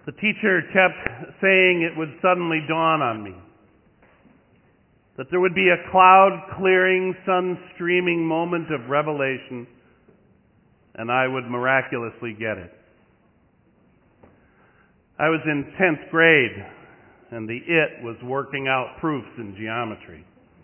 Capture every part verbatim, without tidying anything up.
The teacher kept saying it would suddenly dawn on me, that there would be a cloud-clearing, sun-streaming moment of revelation, and I would miraculously get it. I was in tenth grade, and the it was working out proofs in geometry.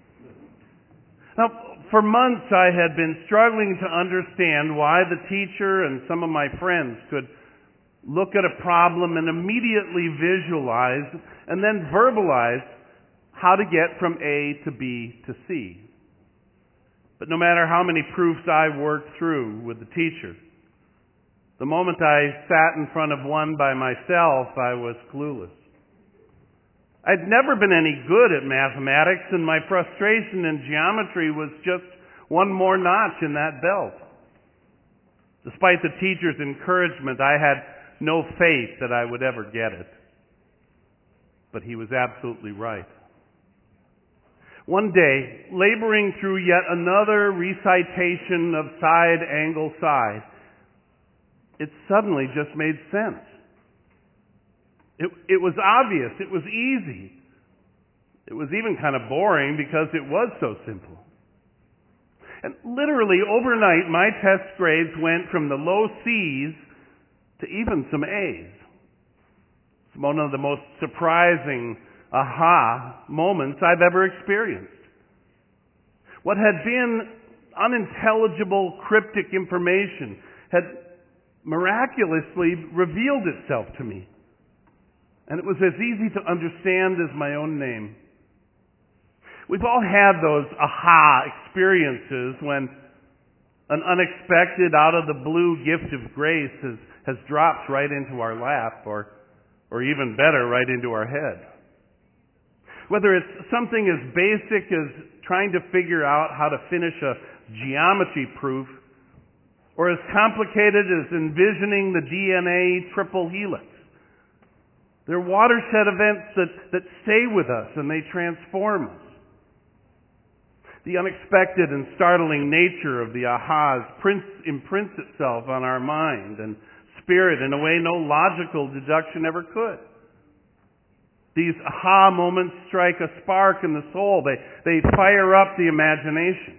Now, for months I had been struggling to understand why the teacher and some of my friends could look at a problem and immediately visualize and then verbalize how to get from A to B to C. But no matter how many proofs I worked through with the teacher, the moment I sat in front of one by myself, I was clueless. I'd never been any good at mathematics, and my frustration in geometry was just one more notch in that belt. Despite the teacher's encouragement, I had no faith that I would ever get it. But he was absolutely right. One day, laboring through yet another recitation of side angle side, it suddenly just made sense. It, it was obvious. It was easy. It was even kind of boring because it was so simple. And literally overnight, my test grades went from the low C's to even some A's. It's one of the most surprising aha moments I've ever experienced. What had been unintelligible, cryptic information had miraculously revealed itself to me. And it was as easy to understand as my own name. We've all had those aha experiences when an unexpected, out-of-the-blue gift of grace has, has dropped right into our lap, or, or even better, right into our head. Whether it's something as basic as trying to figure out how to finish a geometry proof, or as complicated as envisioning the D N A triple helix. They're watershed events that, that stay with us and they transform us. The unexpected and startling nature of the ahas prints, imprints itself on our mind and spirit in a way no logical deduction ever could. These aha moments strike a spark in the soul. They, they fire up the imagination.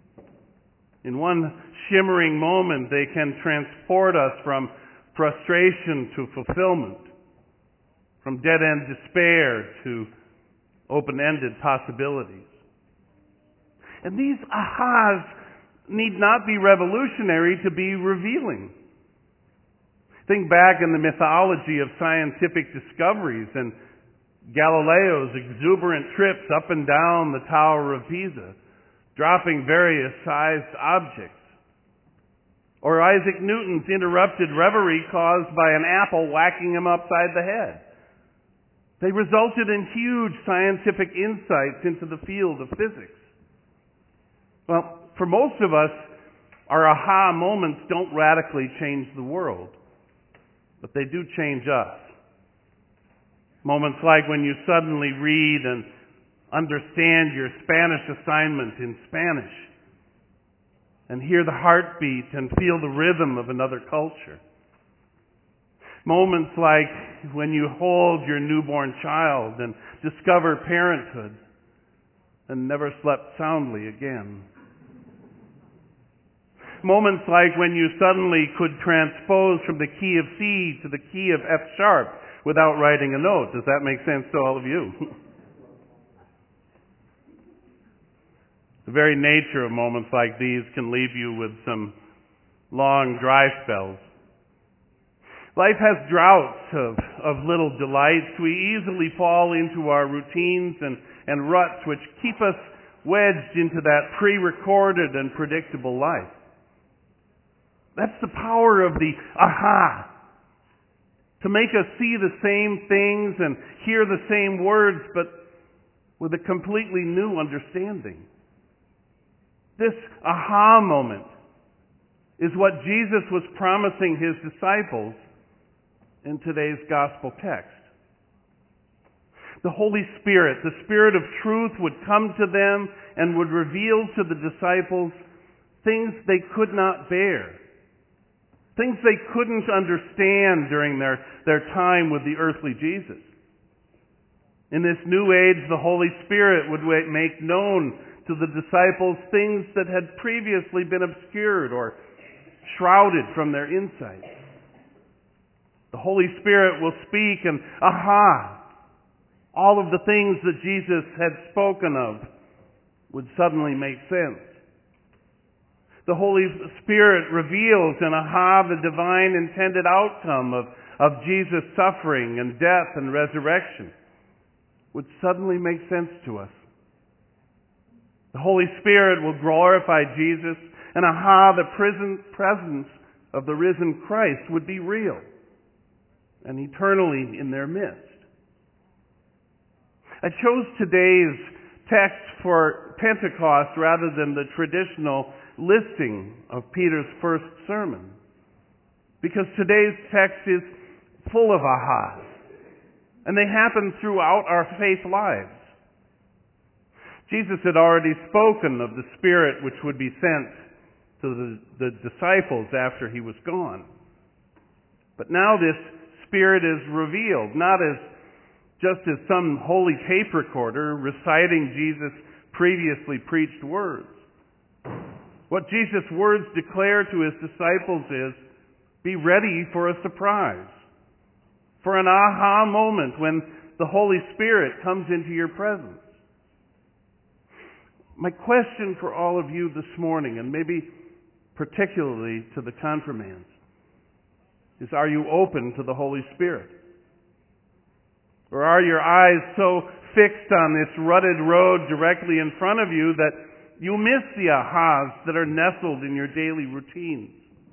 In one shimmering moment, they can transport us from frustration to fulfillment, from dead-end despair to open-ended possibilities. And these ahas need not be revolutionary to be revealing. Think back in the mythology of scientific discoveries and Galileo's exuberant trips up and down the Tower of Pisa, dropping various sized objects. Or Isaac Newton's interrupted reverie caused by an apple whacking him upside the head. They resulted in huge scientific insights into the field of physics. Well, for most of us, our aha moments don't radically change the world, but they do change us. Moments like when you suddenly read and understand your Spanish assignment in Spanish, and hear the heartbeat and feel the rhythm of another culture. Moments like when you hold your newborn child and discover parenthood and never slept soundly again. Moments like when you suddenly could transpose from the key of C to the key of F sharp without writing a note. Does that make sense to all of you? The very nature of moments like these can leave you with some long dry spells. Life has droughts of, of little delights. We easily fall into our routines and, and ruts which keep us wedged into that pre-recorded and predictable life. That's the power of the aha. To make us see the same things and hear the same words, but with a completely new understanding. This aha moment is what Jesus was promising his disciples in today's gospel text. The Holy Spirit, the Spirit of truth, would come to them and would reveal to the disciples things they could not bear. things they couldn't understand during their, their time with the earthly Jesus. In this new age, the Holy Spirit would make known to the disciples things that had previously been obscured or shrouded from their insight. The Holy Spirit will speak and, aha, all of the things that Jesus had spoken of would suddenly make sense. The Holy Spirit reveals and, aha, the divine intended outcome of, of Jesus' suffering and death and resurrection would suddenly make sense to us. The Holy Spirit will glorify Jesus, and aha, the presence of the risen Christ would be real and eternally in their midst. I chose today's text for Pentecost rather than the traditional listing of Peter's first sermon, because today's text is full of ahas, and they happen throughout our faith lives. Jesus had already spoken of the Spirit which would be sent to the, the disciples after he was gone. But now this Spirit is revealed, not as just as some holy tape recorder reciting Jesus' previously preached words. What Jesus' words declare to his disciples is, be ready for a surprise, for an aha moment when the Holy Spirit comes into your presence. My question for all of you this morning, and maybe particularly to the confirmands, is, are you open to the Holy Spirit? Or are your eyes so fixed on this rutted road directly in front of you that you miss the ahas that are nestled in your daily routines?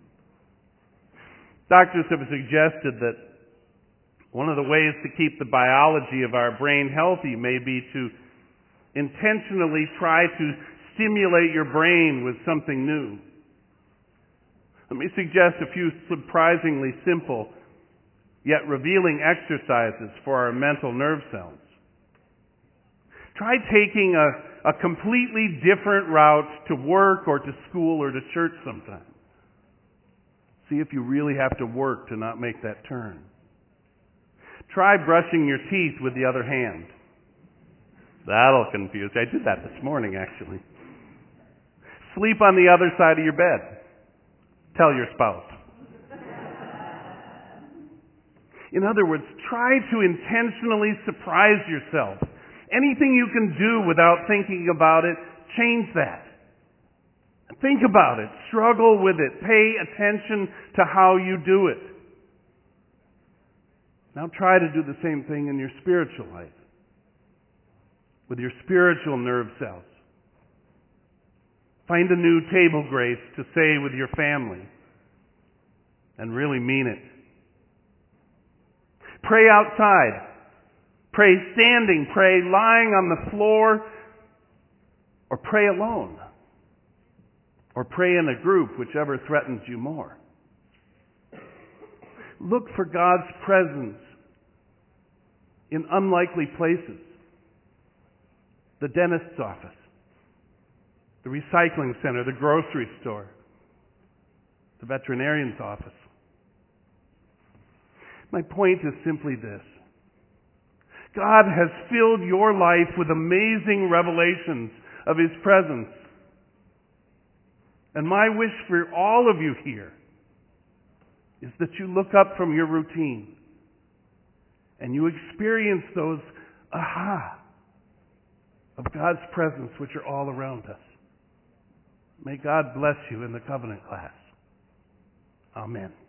Doctors have suggested that one of the ways to keep the biology of our brain healthy may be to intentionally try to stimulate your brain with something new. Let me suggest a few surprisingly simple yet revealing exercises for our mental nerve cells. Try taking a, a completely different route to work or to school or to church sometime. See if you really have to work to not make that turn. Try brushing your teeth with the other hand. That'll confuse you. I did that this morning, actually. Sleep on the other side of your bed. Tell your spouse. In other words, try to intentionally surprise yourself. Anything you can do without thinking about it, change that. Think about it. Struggle with it. Pay attention to how you do it. Now try to do the same thing in your spiritual life, with your spiritual nerve cells. Find a new table grace to say with your family, and really mean it. Pray outside. Pray standing. Pray lying on the floor. Or pray alone. Or pray in a group, whichever threatens you more. Look for God's presence in unlikely places. The dentist's office. The recycling center. The grocery store. The veterinarian's office. My point is simply this. God has filled your life with amazing revelations of His presence. And my wish for all of you here is that you look up from your routine and you experience those aha of God's presence which are all around us. May God bless you in the covenant class. Amen.